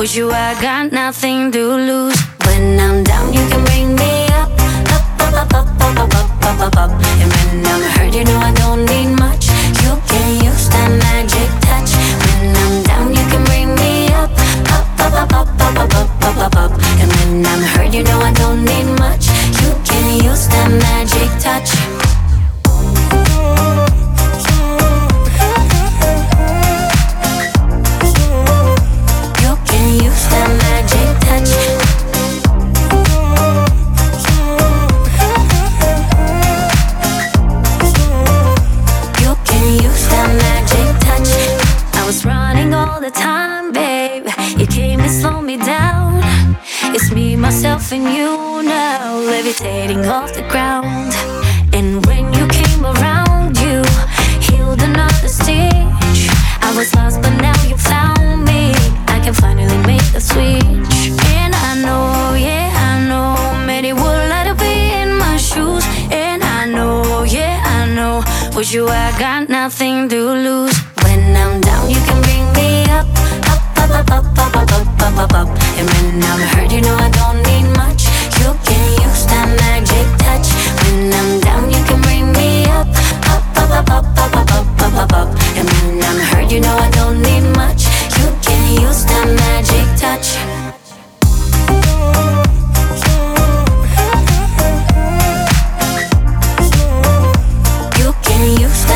With you I got nothing to lose. When I'm down you can bring me up, up, up, up, up, up, up, up, up, up. And when I'm hurt you know I don't need much. You can use that magic touch. When I'm down you can bring me up, up, up, up, up, up, up, up, up, up. And when I'm hurt you know I don't need much. You can use that magic touch. All the time, babe, you came to slow me down. It's me, myself, and you now, levitating off the ground. And when you came around, you healed another stitch. I was lost, but now you found me. I can finally make the switch. And I know, yeah, I know, many would like to be in my shoes. And I know, yeah, I know, with you I got nothing to lose. When I'm down, you can bring me up, up, up, up, up, up, up, up, up, up. And when I'm hurt, you know I don't need much. You can use that magic touch. When I'm down, you can bring me up, up, up, up, up, up, up, up, up, up. And when I'm hurt, you know I don't need much. You can use that magic touch. You can use that